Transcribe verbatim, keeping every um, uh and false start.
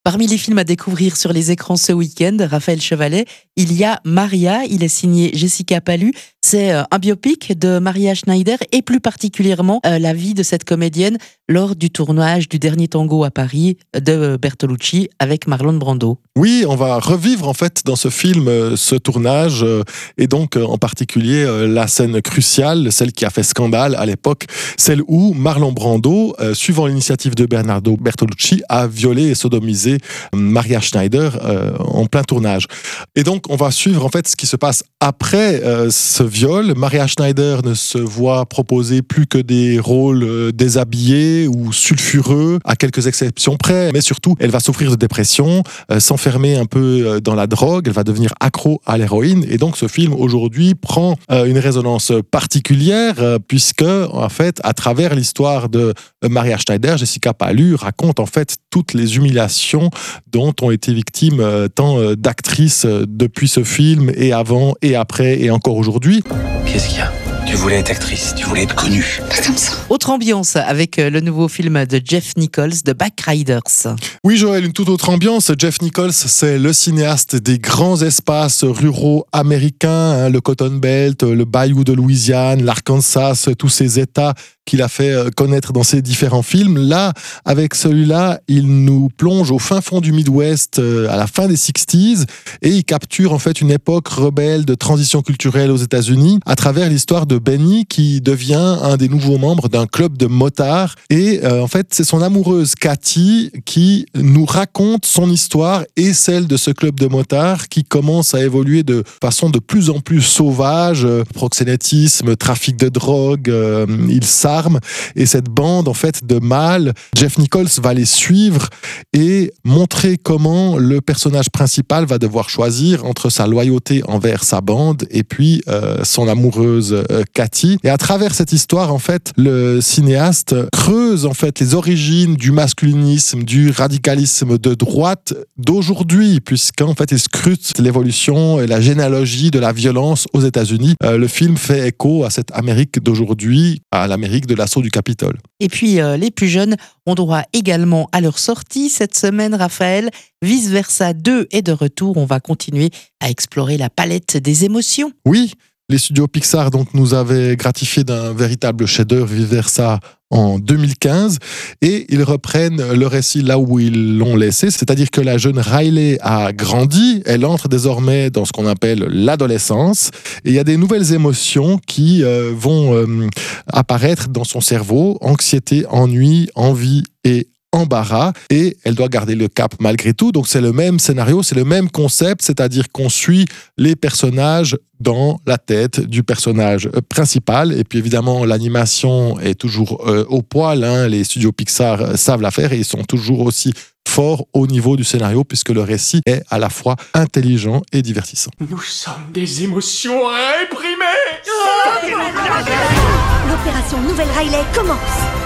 Parmi les films à découvrir sur les écrans ce week-end, Raphaël Chevalet, il y a Maria, il est signé Jessica Pallu. C'est un biopic de Maria Schneider et plus particulièrement euh, la vie de cette comédienne lors du tournage du Dernier Tango à Paris de Bertolucci avec Marlon Brando. Oui, on va revivre en fait dans ce film euh, ce tournage euh, et donc euh, en particulier euh, la scène cruciale, celle qui a fait scandale à l'époque, celle où Marlon Brando, euh, suivant l'initiative de Bernardo Bertolucci, a violé et sodomisé Maria Schneider euh, en plein tournage. Et donc on va suivre en fait ce qui se passe après euh, ce viol. Maria Schneider ne se voit proposer plus que des rôles euh, déshabillés ou sulfureux, à quelques exceptions près, mais surtout elle va souffrir de dépression, euh, s'enfermer un peu euh, dans la drogue, elle va devenir accro à l'héroïne. Et donc ce film aujourd'hui prend euh, une résonance particulière euh, puisque en fait à travers l'histoire de euh, Maria Schneider, Jessica Pallu raconte en fait toutes les humiliations dont ont été victimes euh, tant euh, d'actrices euh, depuis ce film et avant et après et encore aujourd'hui. Qu'est-ce qu'il y a ? Tu voulais être actrice, tu voulais être connue. Pas comme ça. Autre ambiance avec le nouveau film de Jeff Nichols, The Backriders. Oui Joël, une toute autre ambiance. Jeff Nichols, c'est le cinéaste des grands espaces ruraux américains, hein, le Cotton Belt, le Bayou de Louisiane, l'Arkansas, tous ces États qu'il a fait connaître dans ses différents films. Là, avec celui-là, il nous plonge au fin fond du Midwest à la fin des sixties et il capture en fait une époque rebelle de transition culturelle aux États-Unis à travers l'histoire de Benny qui devient un des nouveaux membres d'un club de motards. Et euh, en fait, c'est son amoureuse Cathy qui nous raconte son histoire et celle de ce club de motards qui commence à évoluer de façon de plus en plus sauvage, euh, proxénétisme, trafic de drogue, euh, ils s'arment. Et cette bande en fait de mâles, Jeff Nichols va les suivre et montrer comment le personnage principal va devoir choisir entre sa loyauté envers sa bande et puis euh, son amoureuse euh, Cathy. Et à travers cette histoire, en fait, le cinéaste creuse en fait les origines du masculinisme, du radicalisme de droite d'aujourd'hui, puisqu'en fait il scrute l'évolution et la généalogie de la violence aux États-Unis. Euh, le film fait écho à cette Amérique d'aujourd'hui, à l'Amérique de l'assaut du Capitole. Et puis euh, les plus jeunes ont droit également à leur sortie cette semaine, Raphaël. Vice Versa deux est de retour. On va continuer à explorer la palette des émotions. Oui, les studios Pixar donc, nous avaient gratifié d'un véritable chef-d'œuvre, Vice Versa, en deux mille quinze, et ils reprennent le récit là où ils l'ont laissé, c'est-à-dire que la jeune Riley a grandi, elle entre désormais dans ce qu'on appelle l'adolescence, et il y a des nouvelles émotions qui euh, vont euh, apparaître dans son cerveau, anxiété, ennui, envie et embarras, et elle doit garder le cap malgré tout. Donc c'est le même scénario, c'est le même concept, c'est-à-dire qu'on suit les personnages dans la tête du personnage principal. Et puis évidemment l'animation est toujours euh, au poil, hein. Les studios Pixar euh, savent la faire et ils sont toujours aussi forts au niveau du scénario puisque le récit est à la fois intelligent et divertissant. Nous sommes des émotions réprimées. L'opération Nouvelle Riley commence.